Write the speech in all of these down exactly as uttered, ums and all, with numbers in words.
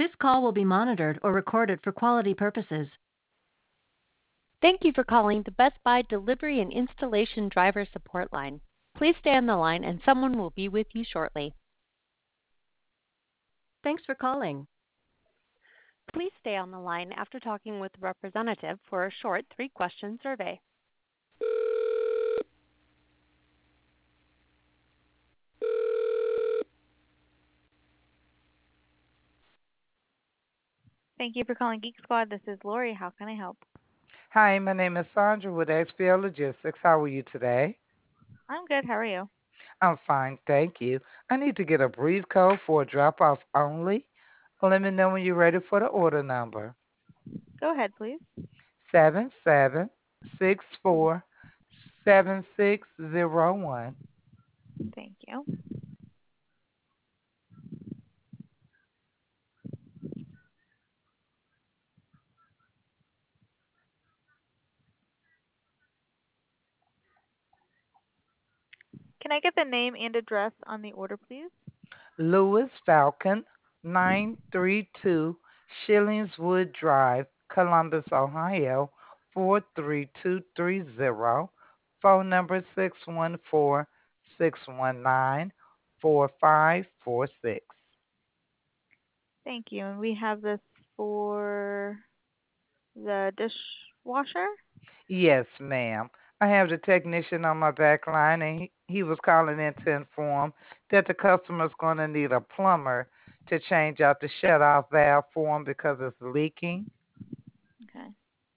This call will be monitored or recorded for quality purposes. Thank you for calling the Best Buy Delivery and Installation Driver Support Line. Please stay on the line and someone will be with you shortly. Thanks for calling. Please stay on the line after talking with the representative for a short three-question survey. Thank you for calling Geek Squad. This is Lori. How can I help? Hi, my name is Sandra with X P L Logistics. How are you today? I'm good. How are you? I'm fine, thank you. I need to get a brief code for a drop-off only. Let me know when you're ready for the order number. Go ahead, please. Seven seven six four seven six zero one. Thank you. Can I get the name and address on the order, please? Lewis Falcon, nine three two Shillingswood Drive, Columbus, Ohio, four three two three zero. Phone number six one four, six one nine, four five four six. Thank you. And we have this for the dishwasher? Yes, ma'am. I have the technician on my back line, and he, he was calling in to inform that the customer's going to need a plumber to change out the shut-off valve for him because it's leaking. Okay.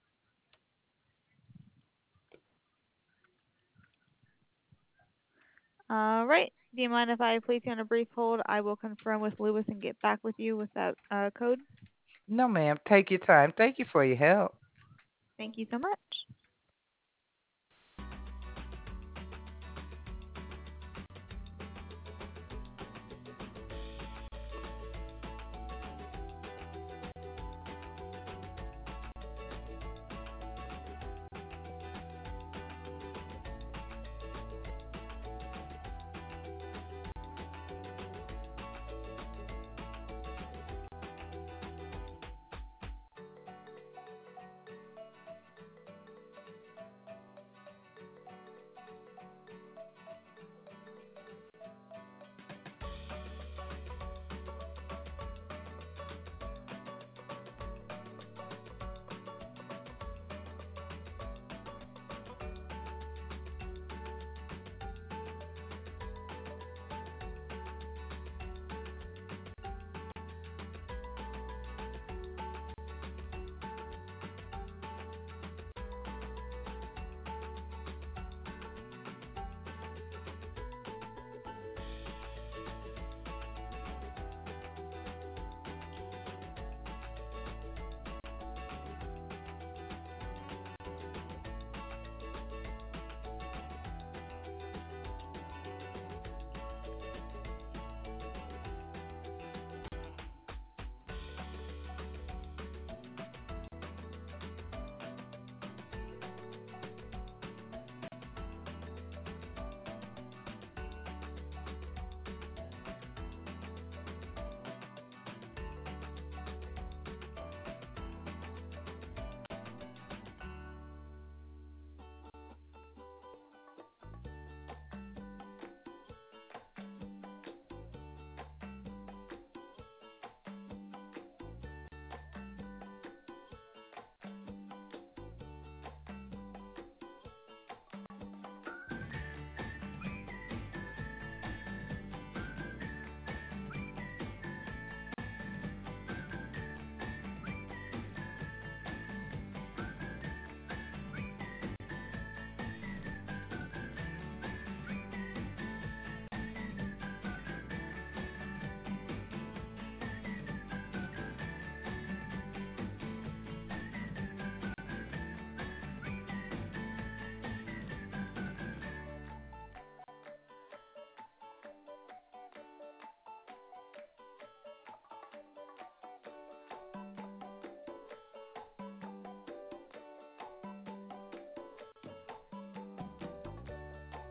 All right. Do you mind if I place you on a brief hold? I will confirm with Lewis and get back with you with that uh, code. No, ma'am. Take your time. Thank you for your help. Thank you so much.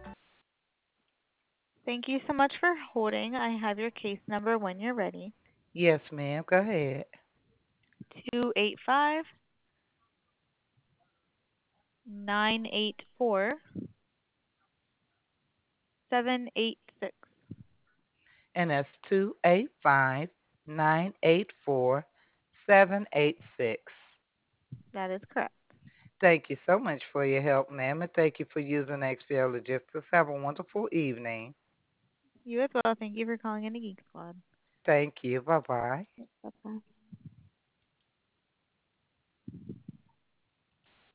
Thank you so much for holding. I have your case number when you're ready. Yes, ma'am. Go ahead. two eight five, nine eight four, seven eight six. And that's two eight five nine eight four seven eight six. That is correct. Thank you so much for your help, ma'am, and thank you for using X P L Logistics. Have a wonderful evening. You as well. Thank you for calling in the Geek Squad. Thank you. Bye bye. Bye-bye.